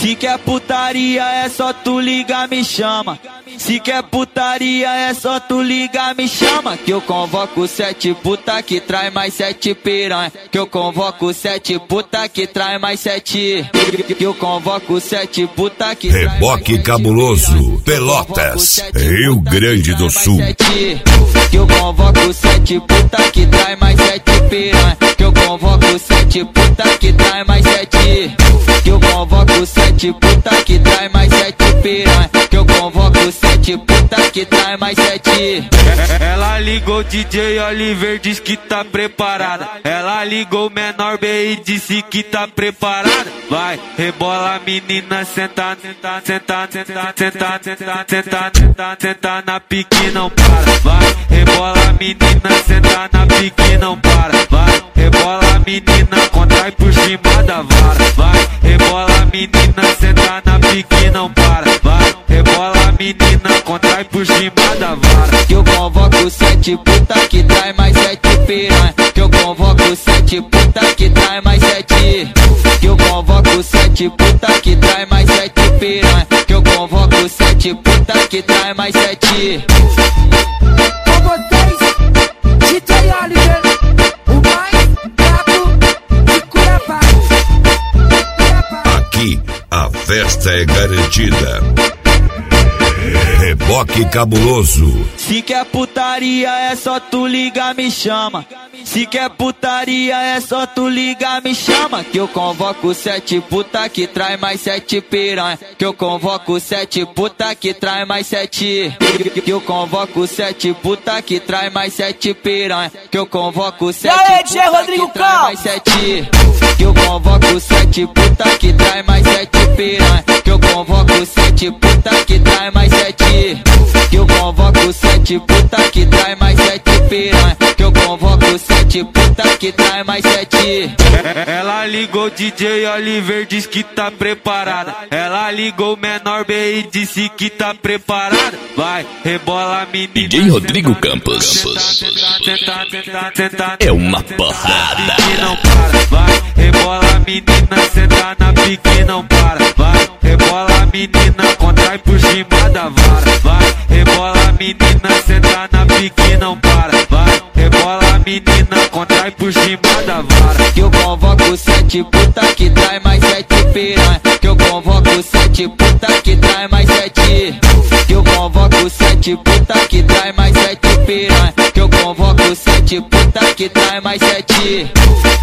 Se quer putaria é só tu ligar, me chama. Se quer putaria é só tu ligar, me chama. Que eu convoco 7 puta que trai mais 7 piranha. Que eu convoco 7 puta que trai mais 7. Que eu convoco 7 puta que trai mais 7. Reboque Cabuloso, Pelotas, Rio Grande do Sul. Que eu convoco 7 puta que trai mais 7 piranha. Que eu convoco 7 puta que trai mais 7. Que eu convoco 7 puta que trai mais 7 piranha. Que eu convoco 7 puta que trai mais 7. Ela ligou DJ Oliver, diz que tá preparada. Ela ligou menor B e disse que tá preparada. Vai, rebola menina, senta, senta, senta, senta, senta, senta, senta, senta, senta na pique não para. Vai, rebola menina, senta na pique não para. Vai, rebola menina, contrai por cima da vara. Vai, rebola menina, senta na pique não para. Vai, rebola menina, contrai por cima da vara. Que eu convoco 7 puta que trai mais 7 piranha. Que eu convoco 7 puta que trai mais 7. Que eu convoco 7 puta que trai mais 7 piranha. Que eu convoco 7 puta que trai mais 7. Com vocês, DJ Oliver, o mais brabo de Cuiabá. Aqui a festa é garantida. Reboque Cabuloso. Se quer putaria é só tu ligar, me chama. Se quer putaria é só tu ligar, me chama. Que eu convoco 7 puta que trai mais 7 piranha. Que eu convoco 7 puta que trai mais 7. Que eu convoco 7 puta que trai mais 7 piranha. Que eu convoco 7 puta que trai mais 7. Que eu convoco 7 puta que trai mais 7 piranha. Que eu convoco 7 puta que trai mais 7. Que eu convoco 7 puta que trai mais 7 piranha. Que eu convoco 7 puta que trai mais 7. Ela ligou DJ Oliver, diz que tá preparada. Ela ligou menor B e disse que tá preparada. Vai, rebola menina. DJ Rodrigo Campos. É uma porrada. Não para. Vai, rebola menina, senta na pique não para. Vai, rebola menina, contrai por cima da vara. Vai, rebola menina, senta na pique não para. Vai, rebola menina, contrai por cima da vara. Que eu convoco 7 puta que trai mais 7 piranha. Que eu convoco 7 puta que trai mais 7. Que eu convoco 7 puta que trai mais 7 piranha. Que eu convoco 7 puta que trai mais 7.